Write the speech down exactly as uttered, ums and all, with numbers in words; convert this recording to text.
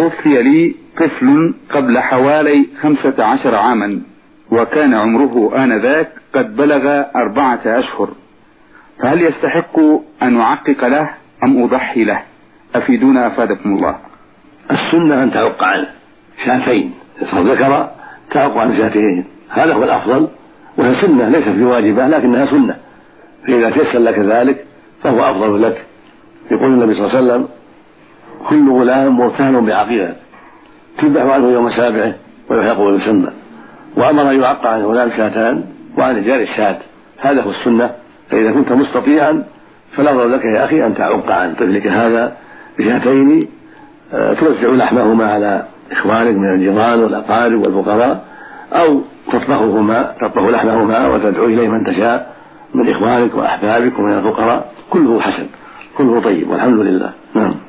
توفي لي طفل قبل حوالي خمسة عشر عاما، وكان عمره آنذاك قد بلغ أربعة أشهر، فهل يستحق أن أعقق له أم أضحي له؟ أفيدونا أفادكم الله. السنة أن تعق عن شاتين، إذا ذكر تعق عن شاتين، هذا هو الأفضل، وهي سنة ليست بواجبة لكنها سنة، فإذا تيسر لك ذلك فهو أفضل لك. يقول النبي صلى الله عليه وسلم: كل غلام مرتهن بعقيقة تذبح عنه يوم سابعه ويحلق ويسمى، وأمر أن يعق عن الغلام شاتان وعن الجار الشاة، هذا هو السنة. فإذا كنت مستطيعا فالأفضل لك يا أخي أن تعق عن طفلك هذا بشاتين توزع لحمهما على إخوانك من الجيران والأقارب والفقراء، أو تطبخهما تطبخ لحمهما وتدعو إليه من تشاء من إخوانك وأحبابك ومن الفقراء، كله حسن كله طيب والحمد لله. نعم.